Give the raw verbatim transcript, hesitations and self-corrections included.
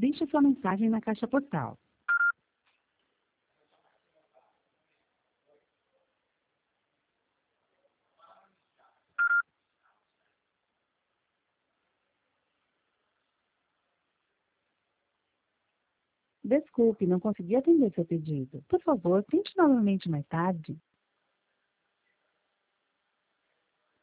Deixe sua mensagem na caixa postal. Desculpe, não consegui atender seu pedido. Por favor, tente novamente mais tarde.